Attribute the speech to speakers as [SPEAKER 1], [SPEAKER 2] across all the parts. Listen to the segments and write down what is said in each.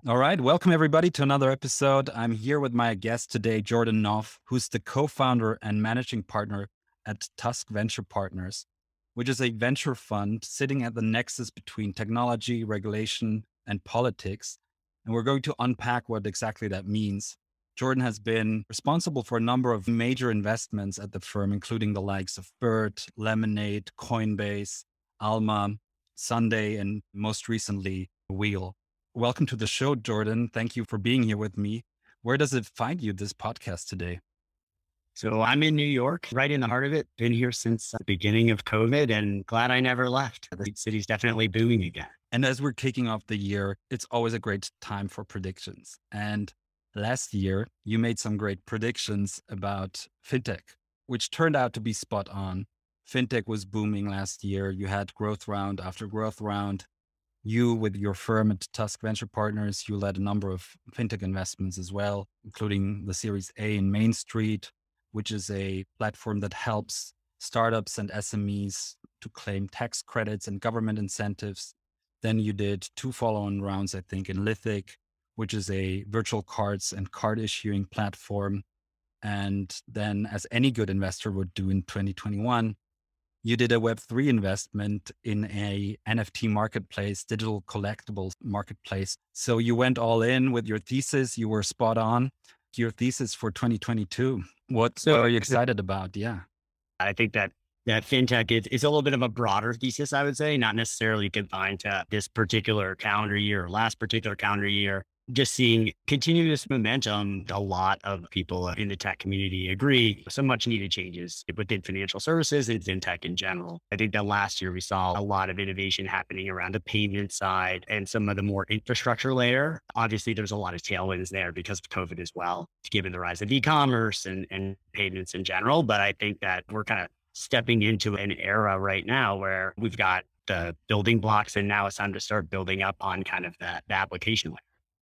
[SPEAKER 1] All right. Welcome, everybody, to another episode. I'm here with my guest today, Jordan Knopf, who's the co founder and managing partner at Tusk Venture Partners, which is a venture fund sitting at the nexus between technology, regulation, and politics. And we're going to unpack what exactly that means. Jordan has been responsible for a number of major investments at the firm, including the likes of Bird, Lemonade, Coinbase, Alma, Sunday, and most recently, Wheel. Welcome to the show, Jordan. Thank you for being here with me. Where does it find you, this podcast today?
[SPEAKER 2] So I'm in New York, right in the heart of it. Been here since the beginning of COVID and glad I never left. The city's definitely booming again.
[SPEAKER 1] And as we're kicking off the year, it's always a great time for predictions. And last year, you made some great predictions about fintech, which turned out to be spot on. Fintech was booming last year. You had growth round after growth round. You, with your firm at Tusk Venture Partners, you led a number of fintech investments as well, including the Series A in Main Street, which is a platform that helps startups and SMEs to claim tax credits and government incentives. Then you did two follow-on rounds, I think, in Lithic, which is a virtual cards and card issuing platform. And then, as any good investor would do in 2021, you did a Web3 investment in a NFT marketplace, digital collectibles marketplace. So you went all in with your thesis. You were spot on. Your thesis for 2022. What are you excited about? Yeah.
[SPEAKER 2] I think that fintech is a little bit of a broader thesis, I would say, not necessarily confined to this particular calendar year or last particular calendar year. Just seeing continuous momentum, a lot of people in the tech community agree some much needed changes within financial services and fintech in general. I think that last year we saw a lot of innovation happening around the payment side and some of the more infrastructure layer. Obviously, there's a lot of tailwinds there because of COVID as well, given the rise of e-commerce and payments in general. But I think that we're kind of stepping into an era right now where we've got the building blocks and now it's time to start building up on kind of the application layer.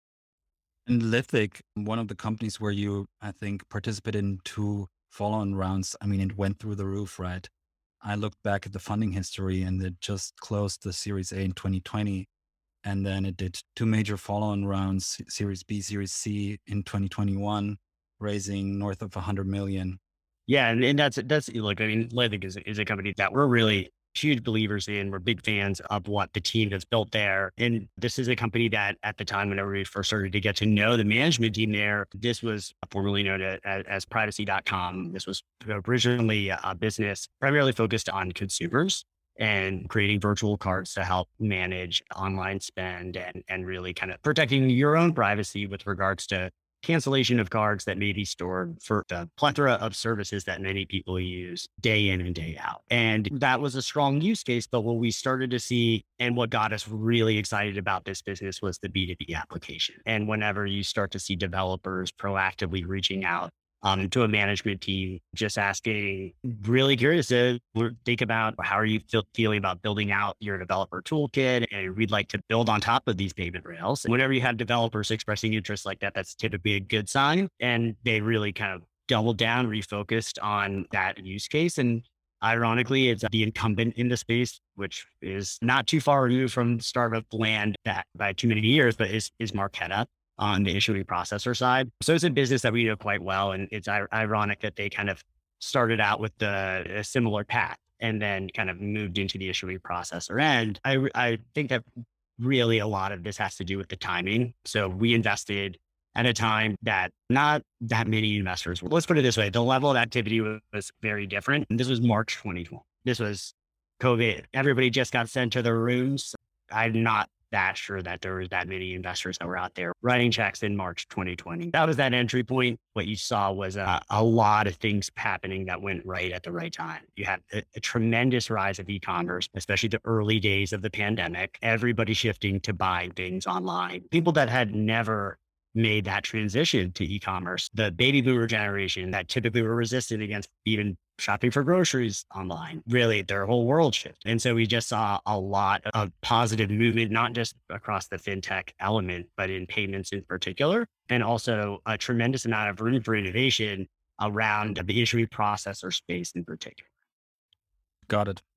[SPEAKER 1] And Lithic, one of the companies where you, I think, participated in two follow-on rounds. I mean, it went through the roof, right? I looked back at the funding history and it just closed the Series A in 2020. And then it did two major follow-on rounds, Series B, Series C in 2021, raising north of 100 million.
[SPEAKER 2] Yeah, and that's look, I mean, Lithic is a company that we're really huge believers in. We're big fans of what the team has built there. And this is a company that at the time, whenever we first started to get to know the management team there, this was formerly known as privacy.com. This was originally a business primarily focused on consumers and creating virtual cards to help manage online spend and really kind of protecting your own privacy with regards to cancellation of cards that may be stored for the plethora of services that many people use day in and day out. And that was a strong use case. But what we started to see and what got us really excited about this business was the B2B application. And whenever you start to see developers proactively reaching out to a management team, just asking, really curious to think about how are you feeling about building out your developer toolkit, and we'd like to build on top of these payment rails. And whenever you have developers expressing interest like that, that's typically a good sign. And they really kind of doubled down, refocused on that use case. And ironically, it's the incumbent in the space, which is not too far removed from startup land that by too many years, but is Marqeta on the issuing processor side. So it's a business that we know quite well. And it's ironic that they kind of started out with a similar path and then kind of moved into the issuing processor. And I think that really a lot of this has to do with the timing. So we invested at a time that not that many investors were. Let's put it this way. The level of activity was very different. And this was March 2020. This was COVID. Everybody just got sent to their rooms. I'm not that sure that there was that many investors that were out there writing checks in March 2020. That was that entry point. What you saw was a lot of things happening that went right at the right time. You had a tremendous rise of e-commerce, especially the early days of the pandemic. Everybody shifting to buying things online. People that had never made that transition to e-commerce, the baby boomer generation that typically were resistant against even shopping for groceries online, really their whole world shifted. And so we just saw a lot of positive movement, not just across the fintech element, but in payments in particular, and also a tremendous amount of room for innovation around the issuing processor space in particular.
[SPEAKER 1] Got it.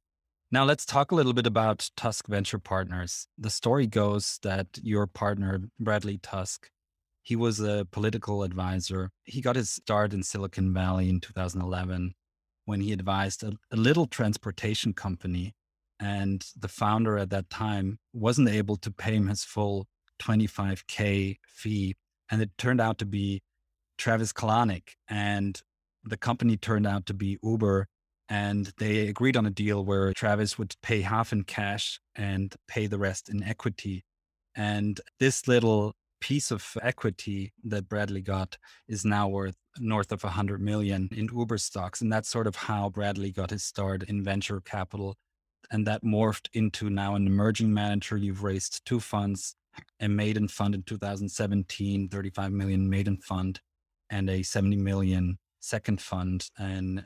[SPEAKER 1] Now let's talk a little bit about Tusk Venture Partners. The story goes that your partner, Bradley Tusk, he was a political advisor. He got his start in Silicon Valley in 2011 when he advised a little transportation company. And the founder at that time wasn't able to pay him his full 25K fee. And it turned out to be Travis Kalanick. And the company turned out to be Uber. And they agreed on a deal where Travis would pay half in cash and pay the rest in equity. And this little piece of equity that Bradley got is now worth north of 100 million in Uber stocks. And that's sort of how Bradley got his start in venture capital. And that morphed into now an emerging manager. You've raised two funds, a maiden fund in 2017, 35 million maiden fund, and a 70 million second fund in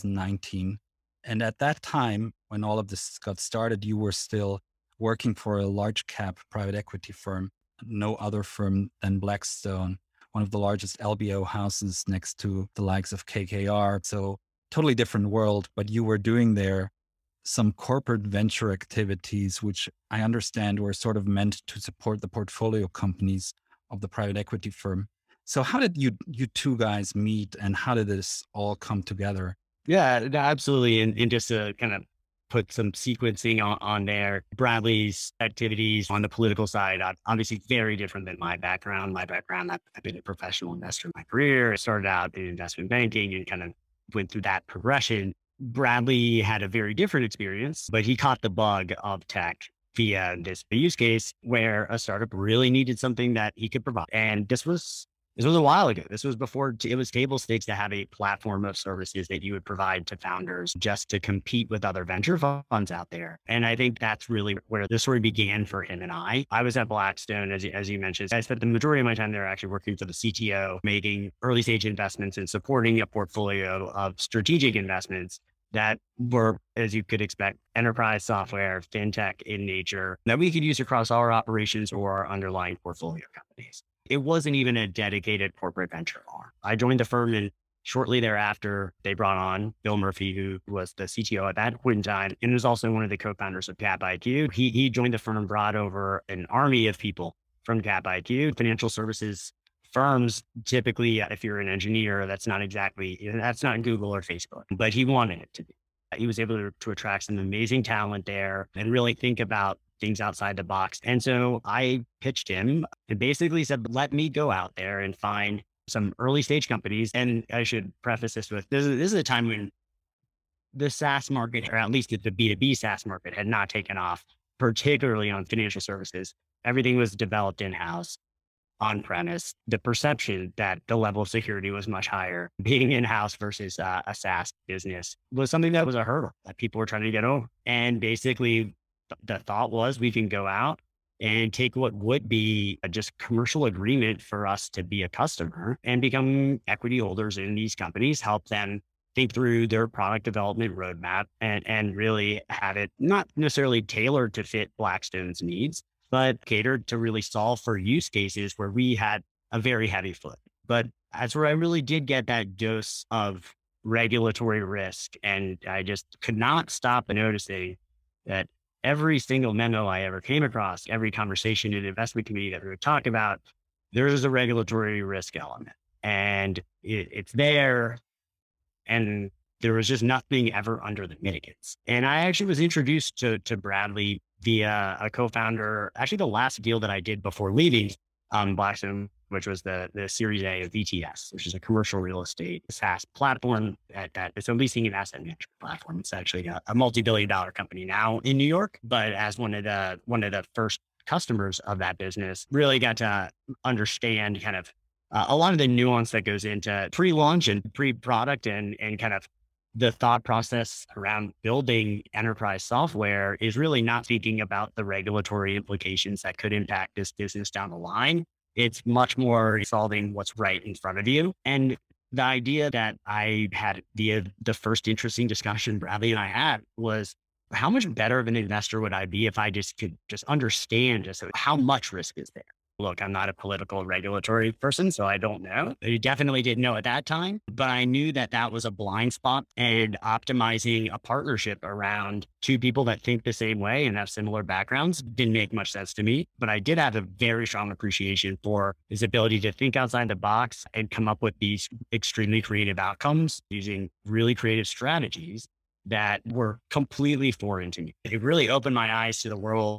[SPEAKER 1] 2019. And at that time, when all of this got started, you were still working for a large cap private equity firm, no other firm than Blackstone, one of the largest LBO houses next to the likes of KKR. So totally different world, but you were doing there some corporate venture activities, which I understand were sort of meant to support the portfolio companies of the private equity firm. So how did you two guys meet and how did this all come together?
[SPEAKER 2] Yeah, no, absolutely. And just to kind of put some sequencing on there, Bradley's activities on the political side, obviously very different than my background. My background, I've been a professional investor in my career. I started out in investment banking and kind of went through that progression. Bradley had a very different experience, but he caught the bug of tech via this use case where a startup really needed something that he could provide. And this was a while ago. This was before it was table stakes to have a platform of services that you would provide to founders just to compete with other venture funds out there. And I think that's really where the story began for him and I. I was at Blackstone, as you mentioned. I spent the majority of my time there actually working for the CTO, making early stage investments and supporting a portfolio of strategic investments that were, as you could expect, enterprise software, fintech in nature that we could use across our operations or our underlying portfolio companies. It wasn't even a dedicated corporate venture arm. I joined the firm and shortly thereafter, they brought on Bill Murphy, who was the CTO at that point in time and was also one of the co-founders of Cap IQ. He joined the firm, brought over an army of people from Cap IQ. Financial services firms, typically, if you're an engineer, that's not Google or Facebook, but he wanted it to be. He was able to attract some amazing talent there and really think about things outside the box. And so I pitched him and basically said, let me go out there and find some early stage companies. And I should preface this with, this is a time when the SaaS market, or at least the B2B SaaS market, had not taken off, particularly on financial services. Everything was developed in-house, on premise. The perception that the level of security was much higher being in-house versus a SaaS business was something that was a hurdle that people were trying to get over. And basically the thought was we can go out and take what would be a just commercial agreement for us to be a customer and become equity holders in these companies, help them think through their product development roadmap and really have it not necessarily tailored to fit Blackstone's needs, but catered to really solve for use cases where we had a very heavy foot. But that's where I really did get that dose of regulatory risk. And I just could not stop noticing that every single memo I ever came across, every conversation in the investment committee that we would talk about, there's a regulatory risk element and it's there. And there was just nothing ever under the mitigants. And I actually was introduced to Bradley via a co-founder, actually the last deal that I did before leaving Blackstone, which was the Series A of VTS, which is a commercial real estate SaaS platform that it's a leasing and asset management platform. It's actually a multi-billion-dollar company now in New York, but as one of the first customers of that business, really got to understand kind of a lot of the nuance that goes into pre-launch and pre-product and kind of the thought process around building enterprise software is really not thinking about the regulatory implications that could impact this business down the line. It's much more solving what's right in front of you. And the idea that I had the first interesting discussion Bradley and I had was how much better of an investor would I be if I just could just understand just how much risk is there? Look, I'm not a political regulatory person, so I don't know. I definitely didn't know at that time, but I knew that that was a blind spot, and optimizing a partnership around two people that think the same way and have similar backgrounds didn't make much sense to me. But I did have a very strong appreciation for his ability to think outside the box and come up with these extremely creative outcomes using really creative strategies that were completely foreign to me. It really opened my eyes to the world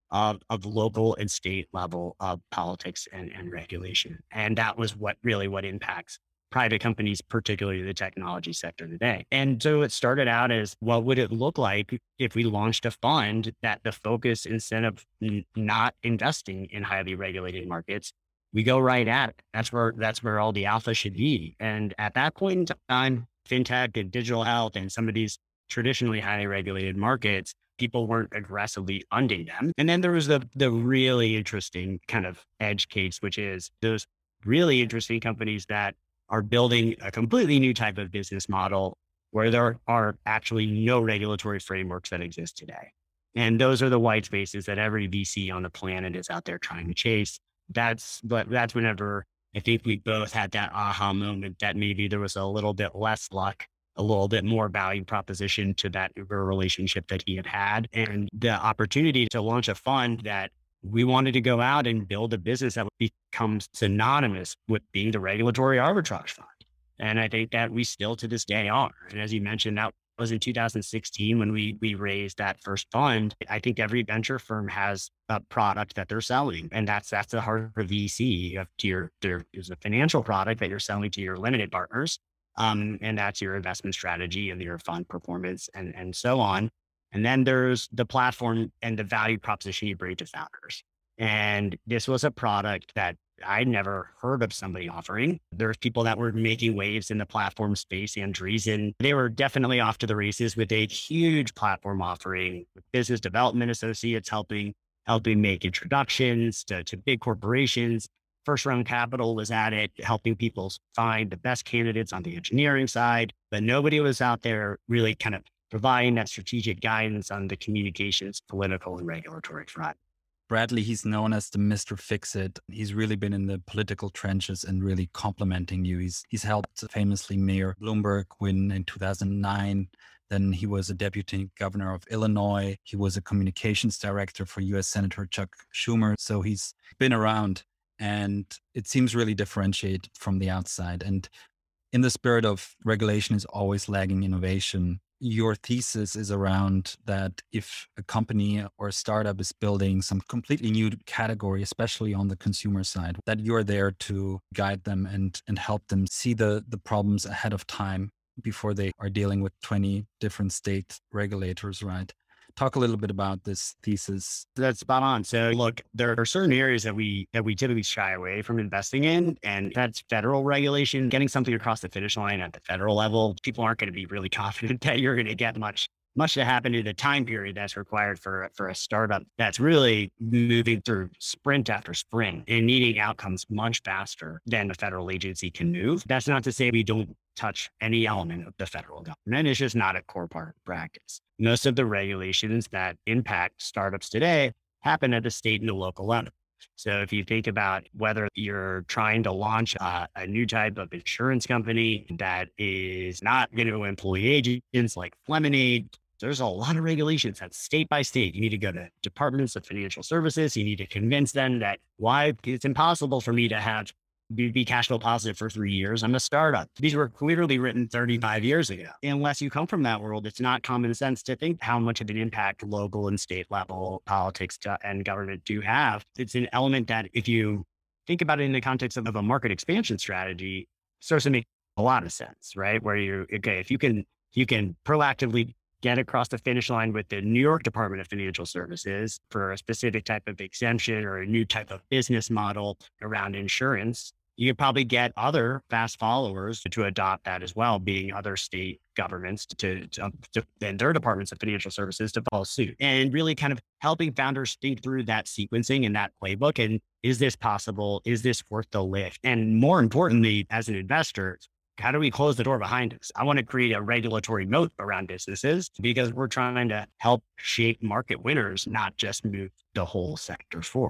[SPEAKER 2] of local and state level of politics and regulation. And that was what impacts private companies, particularly the technology sector today. And so it started out as, what would it look like if we launched a fund that the focus, instead of not investing in highly regulated markets, we go right at it. That's where all the alpha should be. And at that point in time, fintech and digital health and some of these traditionally highly regulated markets, people weren't aggressively funding them. And then there was the really interesting kind of edge case, which is those really interesting companies that are building a completely new type of business model where there are actually no regulatory frameworks that exist today. And those are the white spaces that every VC on the planet is out there trying to chase. That's whenever I think we both had that aha moment that maybe there was a little bit less luck, a little bit more value proposition to that Uber relationship that he had, and the opportunity to launch a fund that we wanted to go out and build a business that would become synonymous with being the regulatory arbitrage fund. And I think that we still to this day are. And as you mentioned, that was in 2016 when we raised that first fund. I think every venture firm has a product that they're selling, and that's the heart of VC. You have there's a financial product that you're selling to your limited partners. And that's your investment strategy and your fund performance and so on. And then there's the platform and the value proposition you bring to founders. And this was a product that I'd never heard of somebody offering. There's people that were making waves in the platform space. Andreessen, they were definitely off to the races with a huge platform offering, with business development associates helping make introductions to big corporations. First round capital was at it, helping people find the best candidates on the engineering side, but nobody was out there really kind of providing that strategic guidance on the communications, political and regulatory front.
[SPEAKER 1] Bradley, he's known as the Mr. Fix-It. He's really been in the political trenches and really complimenting you. He's helped famously Mayor Bloomberg win in 2009. Then he was a deputy governor of Illinois. He was a communications director for US Senator Chuck Schumer. So he's been around, and it seems really differentiated from the outside. And in the spirit of regulation is always lagging innovation, your thesis is around that if a company or a startup is building some completely new category, especially on the consumer side, that you're there to guide them and help them see the problems ahead of time before they are dealing with 20 different state regulators, right? Talk a little bit about this thesis.
[SPEAKER 2] That's spot on. So look, there are certain areas that we typically shy away from investing in, and that's federal regulation. Getting something across the finish line at the federal level, people aren't going to be really confident that you're going to get much to happen in the time period that's required for a startup that's really moving through sprint after sprint and needing outcomes much faster than a federal agency can move. That's not to say we don't touch any element of the federal government. It's just not a core part of practice. Most of the regulations that impact startups today happen at the state and the local level. So if you think about whether you're trying to launch a new type of insurance company that is not going to employ agents like Lemonade, there's a lot of regulations that's state by state. You need to go to departments of financial services. You need to convince them that why it's impossible for me to be cash flow positive for 3 years. I'm a startup. These were clearly written 35 years ago. Unless you come from that world, it's not common sense to think how much of an impact local and state level politics and government do have. It's an element that if you think about it in the context of a market expansion strategy, starts to make a lot of sense, right? Where if you can proactively get across the finish line with the New York Department of Financial Services for a specific type of exemption or a new type of business model around insurance, you could probably get other fast followers to adopt that as well, being other state governments to and their departments of financial services to follow suit, and really kind of helping founders think through that sequencing and that playbook. And is this possible? Is this worth the lift? And more importantly, as an investor, how do we close the door behind us? I want to create a regulatory moat around businesses because we're trying to help shape market winners, not just move the whole sector forward.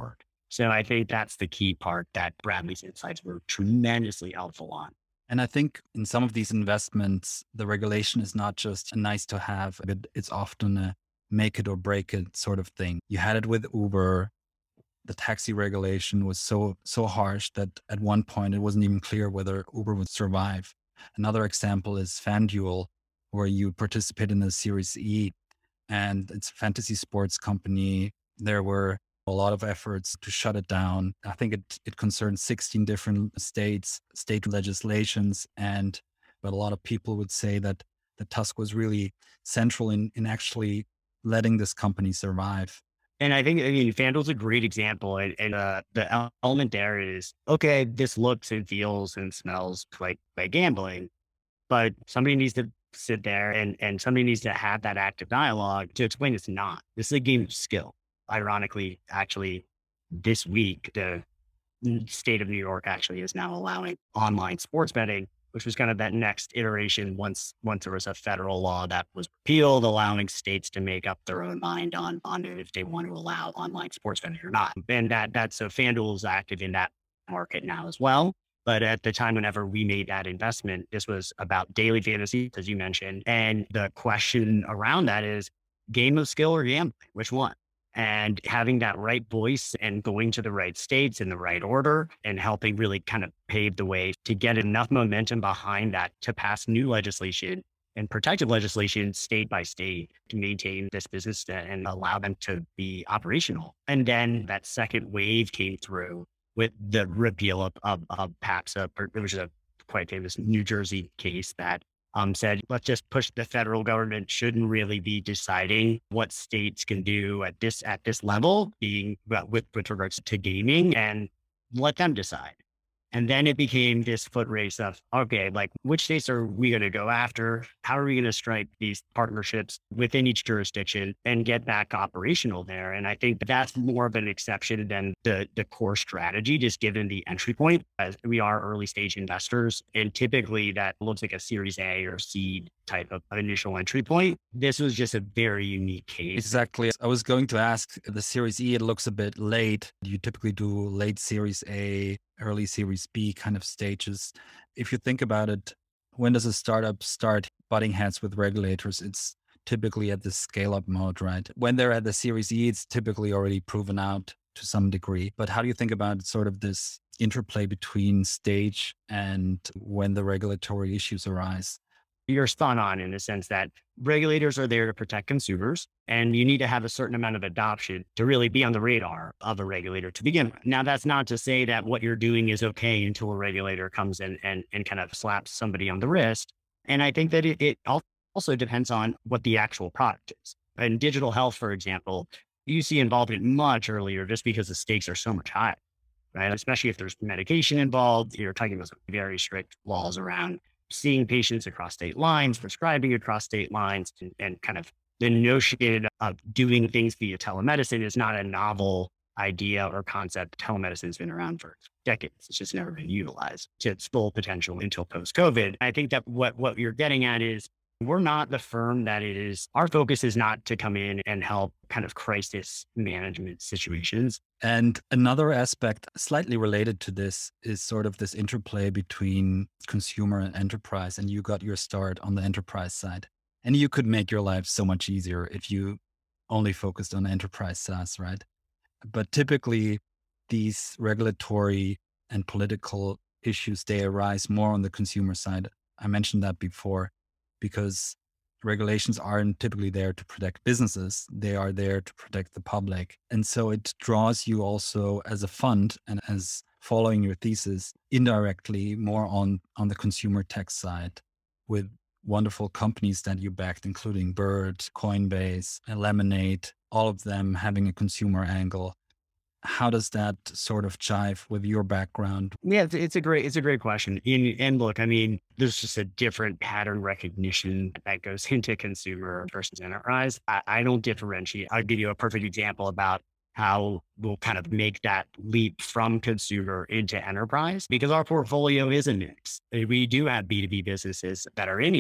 [SPEAKER 2] So I think that's the key part that Bradley's insights were tremendously helpful on.
[SPEAKER 1] And I think in some of these investments, the regulation is not just a nice to have, but it's often a make it or break it sort of thing. You had it with Uber. The taxi regulation was so harsh that at one point it wasn't even clear whether Uber would survive. Another example is FanDuel, where you participate in the Series E, and it's a fantasy sports company. There were a lot of efforts to shut it down. I think it concerns 16 different states, state legislations, but a lot of people would say that the Tusk was really central in actually letting this company survive.
[SPEAKER 2] And I mean, FanDuel's a great example. And the element there is, okay, this looks and feels and smells like gambling, but somebody needs to sit there and somebody needs to have that active dialogue to explain it's not. This is a game of skill. Ironically, actually, this week, the state of New York actually is now allowing online sports betting, which was kind of that next iteration once there was a federal law that was repealed, allowing states to make up their own mind on if they want to allow online sports betting or not. And that's so FanDuel is active in that market now as well. But at the time, whenever we made that investment, this was about daily fantasy, as you mentioned. And the question around that is game of skill or gambling, which one? And having that right voice and going to the right states in the right order and helping really kind of pave the way to get enough momentum behind that to pass new legislation and protective legislation state by state to maintain this business and allow them to be operational. And then that second wave came through with the repeal of PAPSA, which is a quite famous New Jersey case that said, let's just push the federal government shouldn't really be deciding what states can do at this level, being with regards to gaming, and let them decide. And then it became this foot race of, okay, like which states are we going to go after? How are we going to strike these partnerships within each jurisdiction and get back operational there? And I think that's more of an exception than the core strategy, just given the entry point, as we are early stage investors. And typically that looks like a Series A or seed type of initial entry point. This was just a very unique case.
[SPEAKER 1] Exactly. I was going to ask the Series E, it looks a bit late. You typically do late Series A, early Series B kind of stages. If you think about it, when does a startup start butting heads with regulators? It's typically at the scale up mode, right? When they're at the Series E, it's typically already proven out to some degree. But how do you think about sort of this interplay between stage and when the regulatory issues arise?
[SPEAKER 2] You're spot on in the sense that regulators are there to protect consumers, and you need to have a certain amount of adoption to really be on the radar of a regulator to begin with. Now, that's not to say that what you're doing is okay until a regulator comes in and kind of slaps somebody on the wrist. And I think that it also depends on what the actual product is. In digital health, for example, you see involvement much earlier just because the stakes are so much higher, right? Especially if there's medication involved, you're talking about some very strict laws around seeing patients across state lines, prescribing across state lines, and kind of the notion of doing things via telemedicine is not a novel idea or concept. Telemedicine's been around for decades. It's just never been utilized to its full potential until post-COVID. I think that what you're getting at is we're not the firm that it is. Our focus is not to come in and help kind of crisis management situations.
[SPEAKER 1] And another aspect slightly related to this is sort of this interplay between consumer and enterprise. And you got your start on the enterprise side. And you could make your life so much easier if you only focused on enterprise SaaS, right? But typically, these regulatory and political issues, they arise more on the consumer side. I mentioned that before, because regulations aren't typically there to protect businesses. They are there to protect the public. And so it draws you also as a fund and as following your thesis indirectly more on the consumer tech side with wonderful companies that you backed, including Bird, Coinbase, and Lemonade, all of them having a consumer angle. How does that sort of jive with your background?
[SPEAKER 2] Yeah, it's a great question. And look, I mean, there's just a different pattern recognition that goes into consumer versus enterprise. I don't differentiate. I'll give you a perfect example about how we'll kind of make that leap from consumer into enterprise because our portfolio is a mix. We do have B2B businesses that are in here,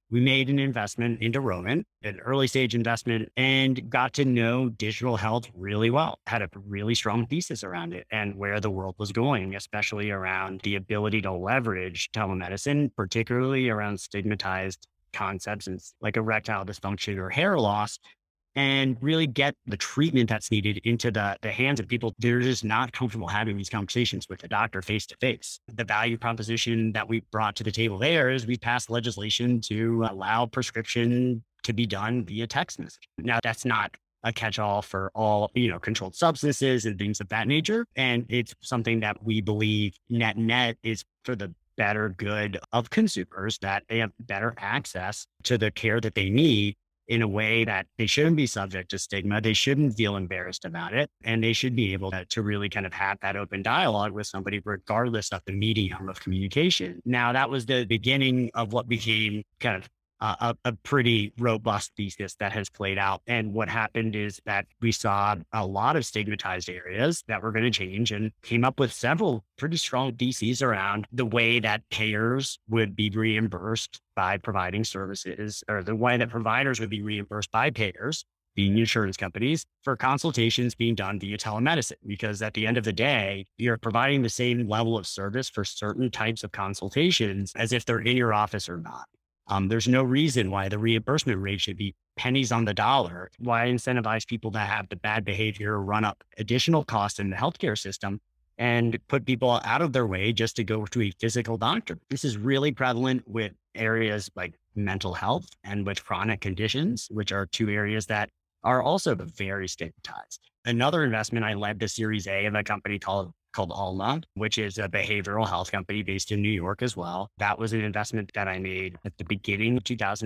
[SPEAKER 2] we made an investment into Roman, an early stage investment, and got to know digital health really well. Had a really strong thesis around it and where the world was going, especially around the ability to leverage telemedicine, particularly around stigmatized concepts and like erectile dysfunction or hair loss, and really get the treatment that's needed into the hands of people that are just not comfortable having these conversations with the doctor face to face. The value proposition that we brought to the table there is we passed legislation to allow prescription to be done via text message. Now, that's not a catch-all for all, controlled substances and things of that nature. And it's something that we believe net is for the better good of consumers, that they have better access to the care that they need in a way that they shouldn't be subject to stigma. They shouldn't feel embarrassed about it. And they should be able to really kind of have that open dialogue with somebody, regardless of the medium of communication. Now, that was the beginning of what became kind of a pretty robust thesis that has played out. And what happened is that we saw a lot of stigmatized areas that were going to change and came up with several pretty strong theses around the way that payers would be reimbursed by providing services, or the way that providers would be reimbursed by payers, being insurance companies, for consultations being done via telemedicine. Because at the end of the day, you're providing the same level of service for certain types of consultations as if they're in your office or not. There's no reason why the reimbursement rate should be pennies on the dollar. Why incentivize people that have the bad behavior, run up additional costs in the healthcare system, and put people out of their way just to go to a physical doctor? This is really prevalent with areas like mental health and with chronic conditions, which are two areas that are also very stigmatized. Another investment, I led the Series A of a company called Alma, which is a behavioral health company based in New York as well. That was an investment that I made at the beginning of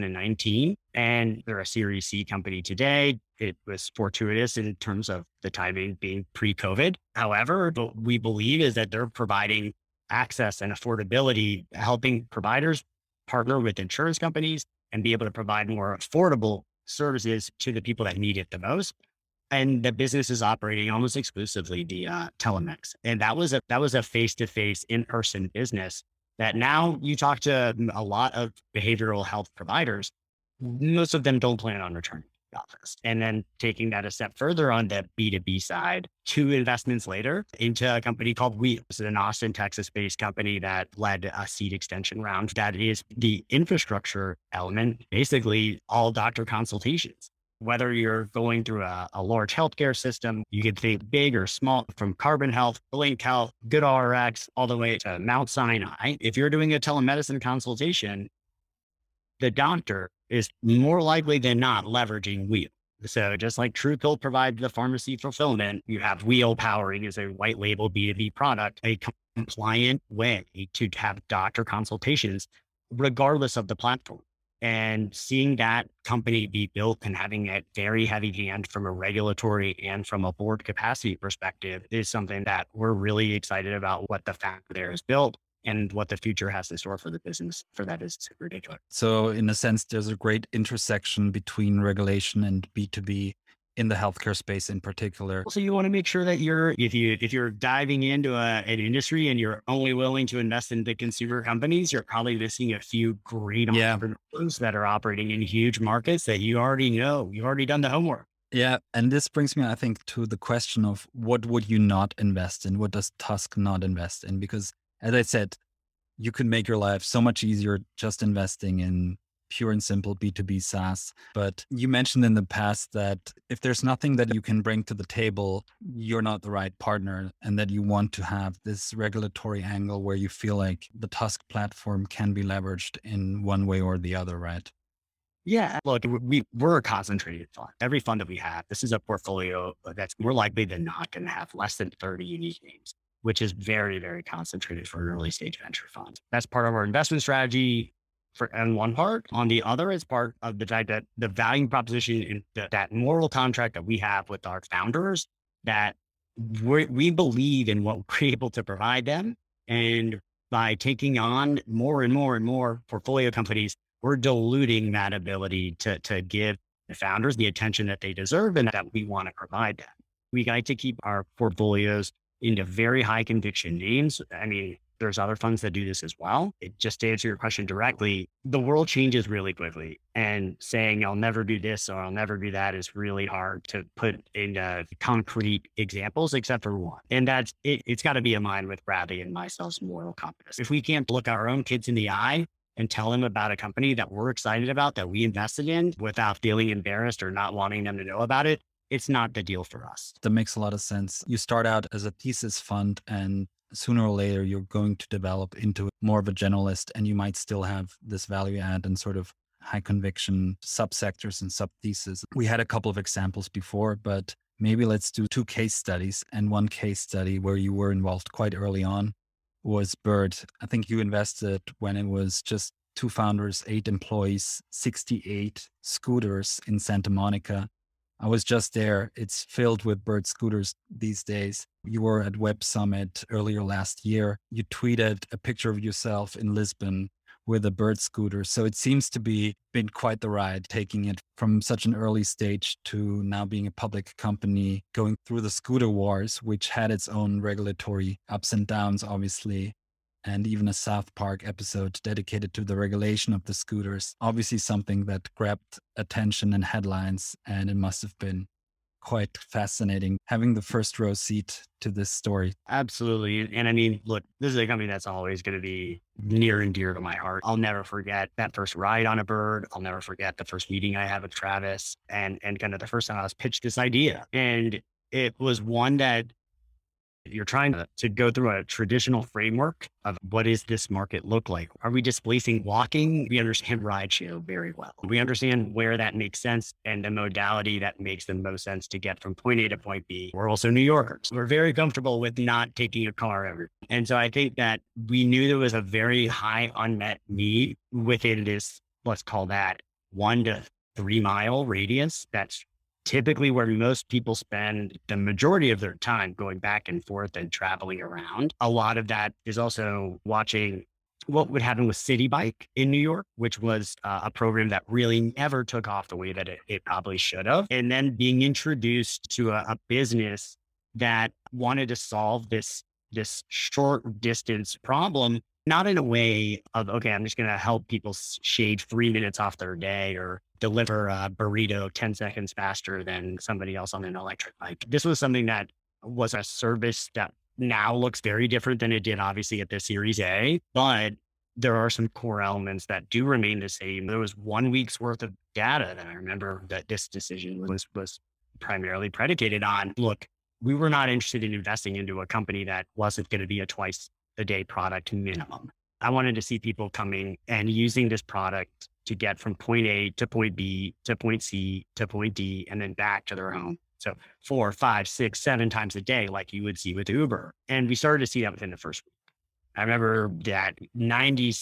[SPEAKER 2] 2019, and they're a Series C company today. It was fortuitous in terms of the timing being pre-COVID. However, what we believe is that they're providing access and affordability, helping providers partner with insurance companies and be able to provide more affordable services to the people that need it the most. And the business is operating almost exclusively via Telemex. And that was a face-to-face, in-person business that now you talk to a lot of behavioral health providers. Most of them don't plan on returning to the office. And then taking that a step further on the B2B side, 2 investments later into a company called Wheel. It's an Austin, Texas-based company that led a seed extension round. That is the infrastructure element, basically all doctor consultations. Whether you're going through a large healthcare system, you can think big or small, from Carbon Health, Blink Health, GoodRx, all the way to Mount Sinai. If you're doing a telemedicine consultation, the doctor is more likely than not leveraging Wheel. So just like TruePill provides the pharmacy fulfillment, you have Wheel powering as a white label B2B product, a compliant way to have doctor consultations, regardless of the platform. And seeing that company be built and having a very heavy hand from a regulatory and from a board capacity perspective is something that we're really excited about. What the founder there has built and what the future has in store for the business for that is ridiculous.
[SPEAKER 1] So in a sense, there's a great intersection between regulation and B2B in the healthcare space in particular.
[SPEAKER 2] So you want to make sure that if you're diving into an industry and you're only willing to invest in the consumer companies, you're probably missing a few great entrepreneurs that are operating in huge markets that you already know. You've already done the homework.
[SPEAKER 1] Yeah. And this brings me, I think, to the question of what would you not invest in? What does Tusk not invest in? Because as I said, you could make your life so much easier just investing in pure and simple B2B SaaS. But you mentioned in the past that if there's nothing that you can bring to the table, you're not the right partner, and that you want to have this regulatory angle where you feel like the Tusk platform can be leveraged in one way or the other, right?
[SPEAKER 2] Yeah. Look, we're a concentrated fund. Every fund that we have, this is a portfolio that's more likely than not going to have less than 30 unique names, which is very, very concentrated for an early stage venture fund. That's part of our investment strategy on one part. On the other, is part of the fact that the value proposition in that moral contract that we have with our founders, that we believe in what we're able to provide them. And by taking on more and more and more portfolio companies, we're diluting that ability to give the founders the attention that they deserve and that we want to provide them. We like to keep our portfolios into very high conviction names. I mean, There's other funds that do this as well. Just to answer your question directly, the world changes really quickly, and saying I'll never do this or I'll never do that is really hard to put in concrete examples, except for one. And that's it. It's got to be aligned with Bradley and myself's moral compass. If we can't look our own kids in the eye and tell them about a company that we're excited about, that we invested in without feeling embarrassed or not wanting them to know about it, it's not the deal for us.
[SPEAKER 1] That makes a lot of sense. You start out as a thesis fund, and sooner or later, you're going to develop into more of a generalist, and you might still have this value add and sort of high conviction subsectors and subtheses. We had a couple of examples before, but maybe let's do two case studies. And one case study where you were involved quite early on was Bird. I think you invested when it was just two founders, 8 employees, 68 scooters in Santa Monica. I was just there. It's filled with Bird scooters these days. You were at Web Summit earlier last year. You tweeted a picture of yourself in Lisbon with a Bird scooter. So it seems to be been quite the ride, taking it from such an early stage to now being a public company, going through the scooter wars, which had its own regulatory ups and downs, obviously, and even a South Park episode dedicated to the regulation of the scooters. Obviously something that grabbed attention and headlines, and it must have been quite fascinating having the first row seat to this story.
[SPEAKER 2] Absolutely. And I mean, look, this is a company that's always going to be near and dear to my heart. I'll never forget that first ride on a Bird. I'll never forget the first meeting I had with Travis, and kind of the first time I was pitched this idea. And it was one that you're trying to go through a traditional framework of what does this market look like? Are we displacing walking? We understand rideshare very well. We understand where that makes sense and the modality that makes the most sense to get from point A to point B. We're also New Yorkers. We're very comfortable with not taking a car everywhere. And so I think that we knew there was a very high unmet need within this, let's call that 1 to 3 mile radius. That's typically where most people spend the majority of their time, going back and forth and traveling around. A lot of that is also watching what would happen with City Bike in New York, which was a program that really never took off the way that it probably should have. And then being introduced to a business that wanted to solve this short distance problem, not in a way of, okay, I'm just going to help people shave 3 minutes off their day or deliver a burrito 10 seconds faster than somebody else on an electric bike. This was something that was a service that now looks very different than it did obviously at the Series A, but there are some core elements that do remain the same. There was 1 week's worth of data that I remember that this decision was primarily predicated on. Look, we were not interested in investing into a company that wasn't going to be a twice a day product minimum. I wanted to see people coming and using this product to get from point A to point B to point C to point D and then back to their home. So 4, 5, 6, 7 times a day, like you would see with Uber. And we started to see that within the first week. I remember that 90,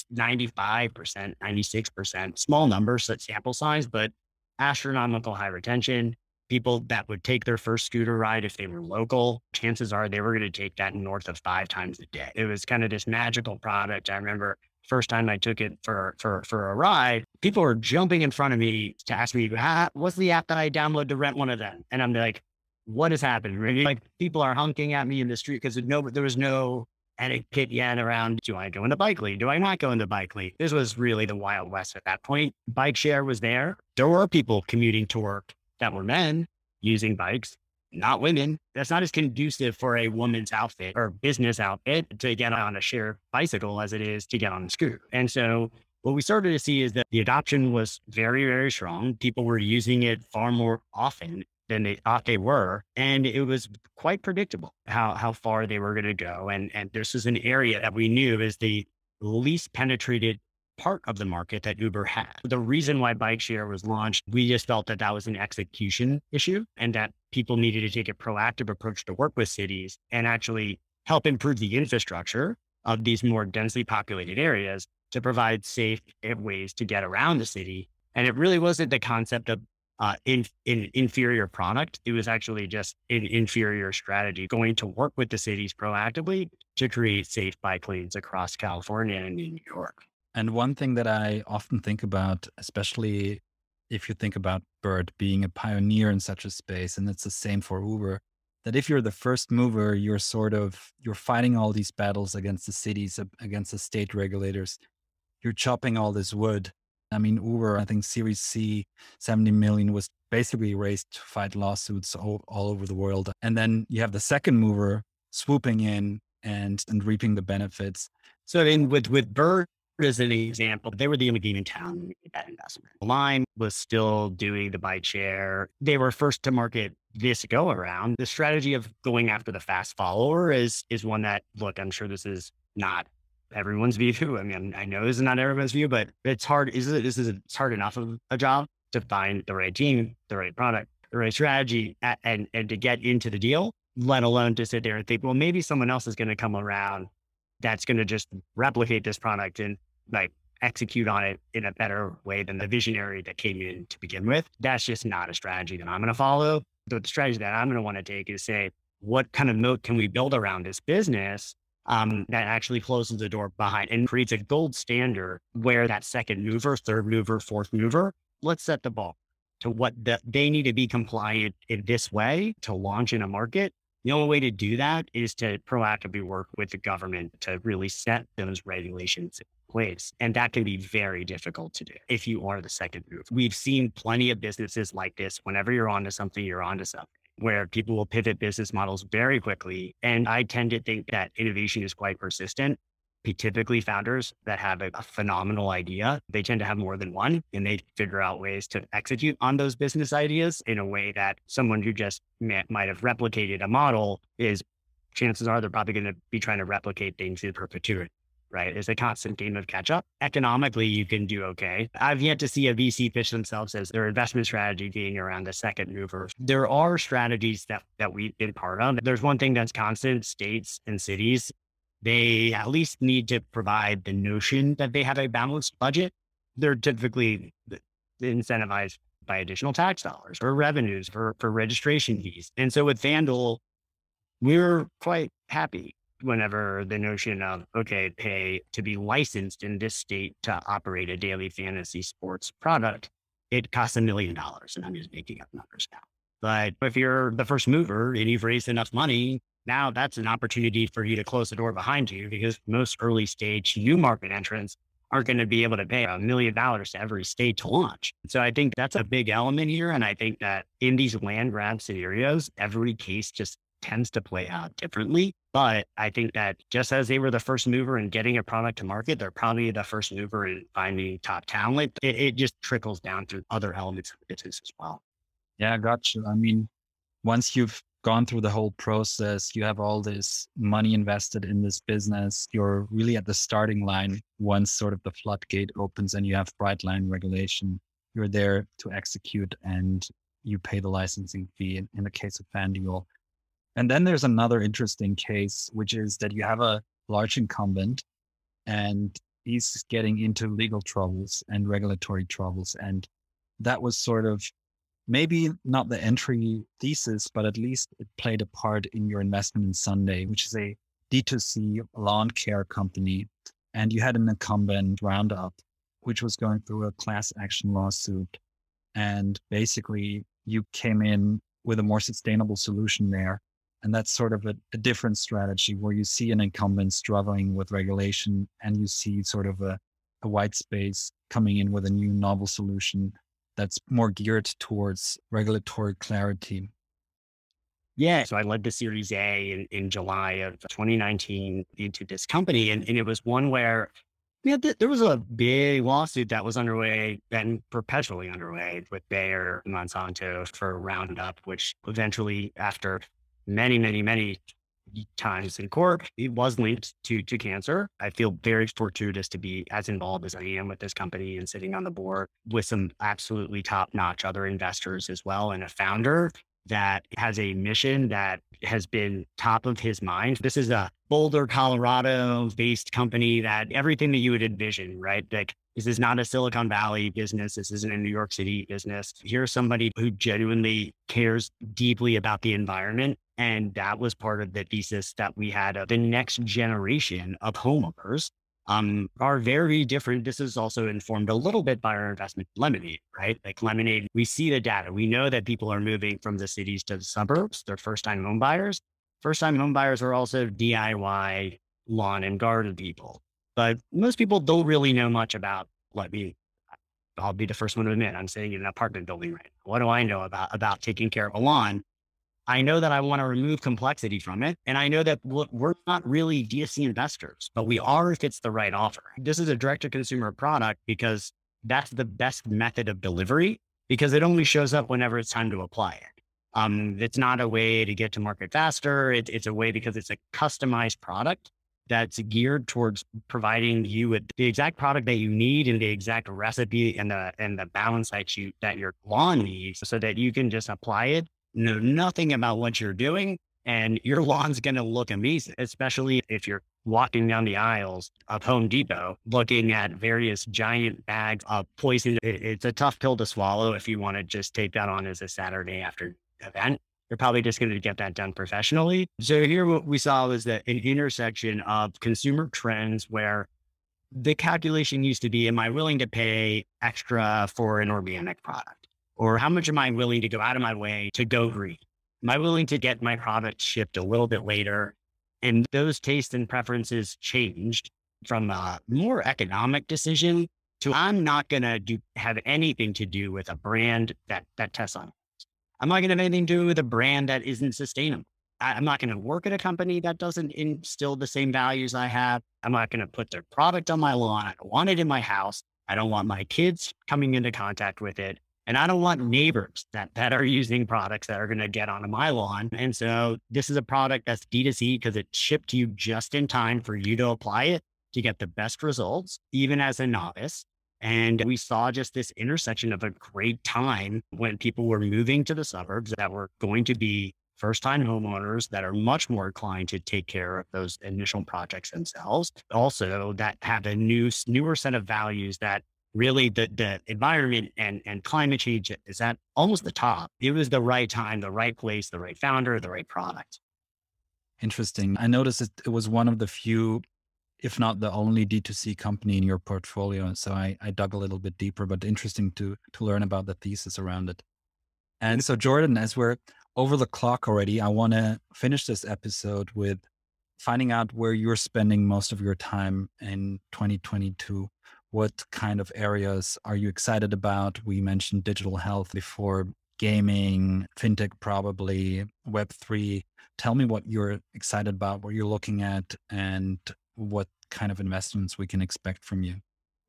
[SPEAKER 2] 95%, 96%, small numbers, sample size, but astronomical high retention. People that would take their first scooter ride, if they were local, chances are they were going to take that north of 5 times a day. It was kind of this magical product. I remember first time I took it for a ride, people were jumping in front of me to ask me, what's the app that I download to rent one of them? And I'm like, what has happened? Really? Like people are honking at me in the street because there was no etiquette yet around, do I go into Bike League? Do I not go into Bike League? This was really the Wild West at that point. Bike share was there. There were people commuting to work that were men using bikes, not women. That's not as conducive for a woman's outfit or business outfit to get on a shared bicycle as it is to get on a scooter. And so what we started to see is that the adoption was very, very strong. People were using it far more often than they thought they were. And it was quite predictable how far they were going to go. And this is an area that we knew is the least penetrated part of the market that Uber had. The reason why bike share was launched, we just felt that that was an execution issue and that people needed to take a proactive approach to work with cities and actually help improve the infrastructure of these more densely populated areas to provide safe ways to get around the city. And it really wasn't the concept of inferior product. It was actually just an inferior strategy, going to work with the cities proactively to create safe bike lanes across California and in New York.
[SPEAKER 1] And one thing that I often think about, especially if you think about Bird being a pioneer in such a space, and it's the same for Uber, that if you're the first mover, you're fighting all these battles against the cities, against the state regulators. You're chopping all this wood. I mean, Uber, I think Series C, 70 million was basically raised to fight lawsuits all over the world. And then you have the second mover swooping in and reaping the benefits.
[SPEAKER 2] So in with Bird as an example, they were the only game in town to make that investment. Lime was still doing the bike share. They were first to market this go around. The strategy of going after the fast follower is one that, look, I'm sure this is not everyone's view. I mean, I know this is not everyone's view, but it's hard. It's hard enough of a job to find the right team, the right product, the right strategy, and to get into the deal, let alone to sit there and think, well, maybe someone else is going to come around that's going to just replicate this product and like execute on it in a better way than the visionary that came in to begin with. That's just not a strategy that I'm going to follow. The strategy that I'm going to want to take is say, what kind of moat can we build around this business that actually closes the door behind and creates a gold standard where that second mover, third mover, fourth mover, let's set the bar to what they need to be compliant in this way to launch in a market. The only way to do that is to proactively work with the government to really set those regulations in place. And that can be very difficult to do if you are the second mover. We've seen plenty of businesses like this. Whenever you're onto something, you're onto something where people will pivot business models very quickly. And I tend to think that innovation is quite persistent. Typically founders that have a phenomenal idea, they tend to have more than one and they figure out ways to execute on those business ideas in a way that someone who just might have replicated a model is, chances are they're probably going to be trying to replicate things in perpetuity, right? It's a constant game of catch up. Economically, you can do okay. I've yet to see a VC pitch themselves as their investment strategy being around the second mover. There are strategies that we've been part of. There's one thing that's constant: states and cities, they at least need to provide the notion that they have a balanced budget. They're typically incentivized by additional tax dollars or revenues for registration fees. And so with FanDuel, we're quite happy whenever the notion of, okay, pay to be licensed in this state to operate a daily fantasy sports product, it costs $1 million. And I'm just making up numbers now. But if you're the first mover and you've raised enough money, now that's an opportunity for you to close the door behind you, because most early stage new market entrants aren't going to be able to pay $1 million to every state to launch. So I think that's a big element here. And I think that in these land grab scenarios, every case just tends to play out differently. But I think that just as they were the first mover in getting a product to market, they're probably the first mover in finding top talent. It just trickles down to other elements of the business as well.
[SPEAKER 1] Yeah, gotcha. I mean, once you've gone through the whole process, you have all this money invested in this business, you're really at the starting line. Once sort of the floodgate opens and you have bright line regulation, you're there to execute and you pay the licensing fee in the case of FanDuel. And then there's another interesting case, which is that you have a large incumbent and he's getting into legal troubles and regulatory troubles. And that was sort of maybe not the entry thesis, but at least it played a part in your investment in Sunday, which is a D2C lawn care company. And you had an incumbent, Roundup, which was going through a class action lawsuit. And basically you came in with a more sustainable solution there. And that's sort of a different strategy where you see an incumbent struggling with regulation and you see sort of a white space coming in with a new novel solution that's more geared towards regulatory clarity.
[SPEAKER 2] Yeah. So I led the Series A in July of 2019 into this company. And it was one where there was a big lawsuit that was underway and perpetually underway with Bayer and Monsanto for Roundup, which eventually, after many times in court, it was linked to cancer. I feel very fortuitous to be as involved as I am with this company and sitting on the board with some absolutely top-notch other investors as well, and a founder that has a mission that has been top of his mind. This is a Boulder, Colorado based company that everything that you would envision, right? Like, this is not a Silicon Valley business. This isn't a New York City business. Here's somebody who genuinely cares deeply about the environment. And that was part of the thesis that we had of the next generation of homeowners are very different. This is also informed a little bit by our investment in Lemonade, right? Like Lemonade, we see the data. We know that people are moving from the cities to the suburbs. They're first time home buyers. First time home buyers are also DIY lawn and garden people. But most people don't really know much about what we I'll be the first one to admit I'm sitting in an apartment building right now. What do I know about taking care of a lawn? I know that I want to remove complexity from it. And I know that we're not really DSC investors, but we are if it's the right offer. This is a direct to consumer product because that's the best method of delivery because it only shows up whenever it's time to apply it. It's not a way to get to market faster. It's a way because it's a customized product that's geared towards providing you with the exact product that you need and the exact recipe and the balance that your lawn needs so that you can just apply it, know nothing about what you're doing, and your lawn's going to look amazing, especially if you're walking down the aisles of Home Depot, looking at various giant bags of poison. It's a tough pill to swallow if you want to just take that on as a Saturday after event. You're probably just going to get that done professionally. So here what we saw was that an intersection of consumer trends where the calculation used to be, am I willing to pay extra for an organic product? Or how much am I willing to go out of my way to go green? Am I willing to get my product shipped a little bit later? And those tastes and preferences changed from a more economic decision to I'm not going to have anything to do with a brand that tests on. I'm not going to have anything to do with a brand that isn't sustainable. I'm not going to work at a company that doesn't instill the same values I have. I'm not going to put their product on my lawn. I don't want it in my house. I don't want my kids coming into contact with it. And I don't want neighbors that are using products that are going to get onto my lawn. And so this is a product that's D2C because it's shipped to you just in time for you to apply it to get the best results, even as a novice. And we saw just this intersection of a great time when people were moving to the suburbs that were going to be first time homeowners that are much more inclined to take care of those initial projects themselves. Also that have a newer set of values that really the environment and climate change is at almost the top. It was the right time, the right place, the right founder, the right product.
[SPEAKER 1] Interesting. I noticed it was one of the few, if not the only D2C company in your portfolio. So I dug a little bit deeper, but interesting to learn about the thesis around it. And so Jordan, as we're over the clock already, I want to finish this episode with finding out where you're spending most of your time in 2022. What kind of areas are you excited about? We mentioned digital health before, gaming, fintech, probably Web3. Tell me what you're excited about, what you're looking at, and what kind of investments we can expect from you.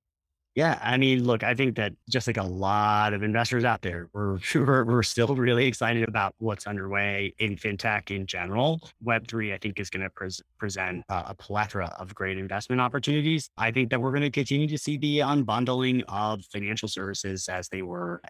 [SPEAKER 2] Yeah, I mean, look, I think that just like a lot of investors out there, we're still really excited about what's underway in fintech in general. Web3, I think, is going to present a plethora of great investment opportunities. I think that we're going to continue to see the unbundling of financial services as they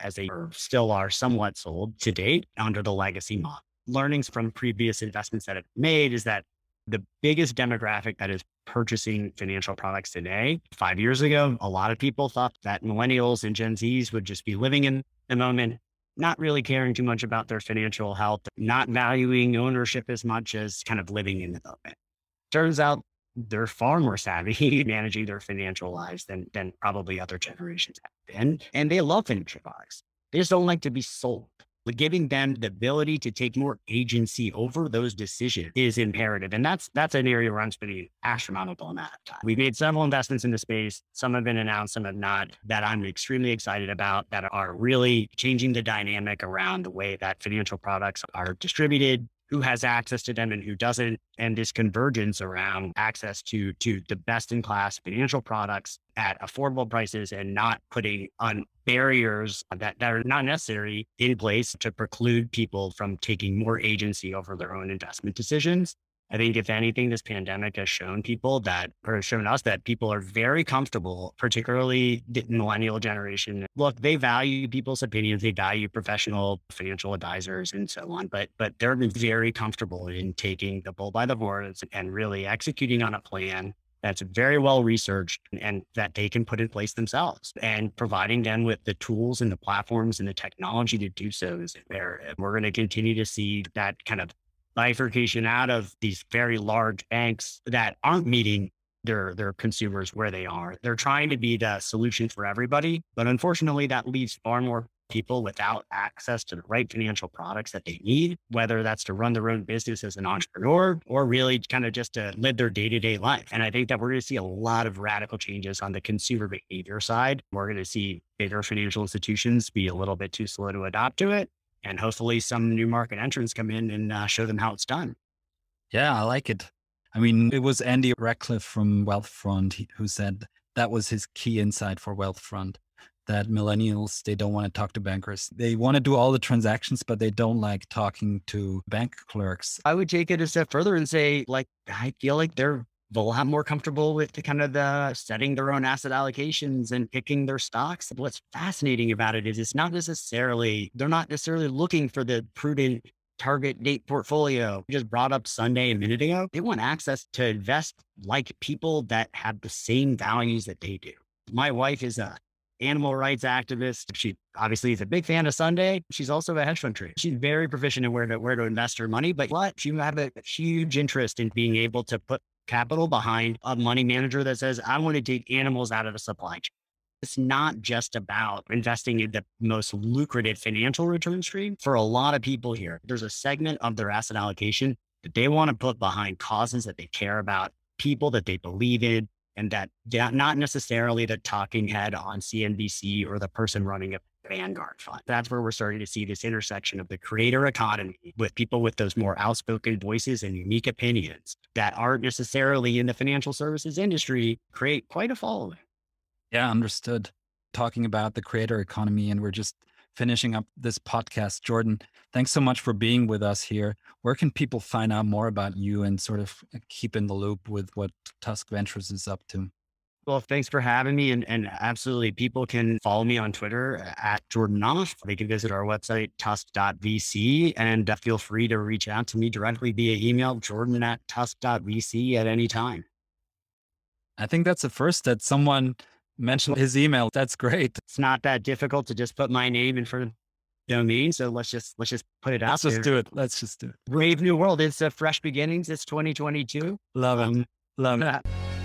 [SPEAKER 2] still are somewhat sold to date under the legacy model. Learnings from previous investments that have made is that the biggest demographic that is purchasing financial products today. 5 years ago, a lot of people thought that millennials and Gen Zs would just be living in the moment, not really caring too much about their financial health, not valuing ownership as much as kind of living in the moment. Turns out they're far more savvy managing their financial lives than probably other generations have been. And they love financial products. They just don't like to be sold. But giving them the ability to take more agency over those decisions is imperative. And that's an area where I'm spending an astronomical amount of time. We've made several investments in the space. Some have been announced, some have not, that I'm extremely excited about, that are really changing the dynamic around the way that financial products are distributed, who has access to them and who doesn't, and this convergence around access to the best in class financial products at affordable prices and not putting on barriers that are not necessary in place to preclude people from taking more agency over their own investment decisions. I think if anything, this pandemic has shown us that people are very comfortable, particularly the millennial generation. Look, they value people's opinions, they value professional financial advisors and so on, but they're very comfortable in taking the bull by the horns and really executing on a plan that's very well researched and that they can put in place themselves, and providing them with the tools and the platforms and the technology to do so is imperative. We're going to continue to see that kind of bifurcation out of these very large banks that aren't meeting their consumers where they are. They're trying to be the solution for everybody, but unfortunately that leaves far more people without access to the right financial products that they need, whether that's to run their own business as an entrepreneur or really kind of just to live their day-to-day life. And I think that we're going to see a lot of radical changes on the consumer behavior side. We're going to see bigger financial institutions be a little bit too slow to adopt to it. And hopefully some new market entrants come in and show them how it's done.
[SPEAKER 1] Yeah, I like it. I mean, it was Andy Ratcliffe from Wealthfront who said that was his key insight for Wealthfront, that millennials, they don't want to talk to bankers. They want to do all the transactions, but they don't like talking to bank clerks.
[SPEAKER 2] I would take it a step further and say, like, I feel like they're a lot more comfortable with the kind of the setting their own asset allocations and picking their stocks. What's fascinating about it is they're not necessarily looking for the prudent target date portfolio. We just brought up Sunday a minute ago. They want access to invest like people that have the same values that they do. My wife is a animal rights activist. She obviously is a big fan of Sunday. She's also a hedge fund trader. She's very proficient in where to invest her money, but what? She have a huge interest in being able to put capital behind a money manager that says, I want to take animals out of the supply chain. It's not just about investing in the most lucrative financial return stream. For a lot of people here, there's a segment of their asset allocation that they want to put behind causes that they care about, people that they believe in, and that not necessarily the talking head on CNBC or the person running a Vanguard fund. That's where we're starting to see this intersection of the creator economy with people with those more outspoken voices and unique opinions that aren't necessarily in the financial services industry create quite a following.
[SPEAKER 1] Yeah, understood. Talking about the creator economy, and we're just finishing up this podcast. Jordan, thanks so much for being with us here. Where can people find out more about you and sort of keep in the loop with what Tusk Ventures is up to?
[SPEAKER 2] Well, thanks for having me. And absolutely, people can follow me on Twitter at Jordan Knopf. They can visit our website, tusk.vc, and feel free to reach out to me directly via email, jordan@tusk.vc at any time.
[SPEAKER 1] I think that's the first that someone mentioned his email. That's great.
[SPEAKER 2] It's not that difficult to just put my name in front of the domain. So let's just put it out there.
[SPEAKER 1] Let's just do it.
[SPEAKER 2] Brave new world. It's a fresh beginnings. It's 2022.
[SPEAKER 1] Love it. Love it.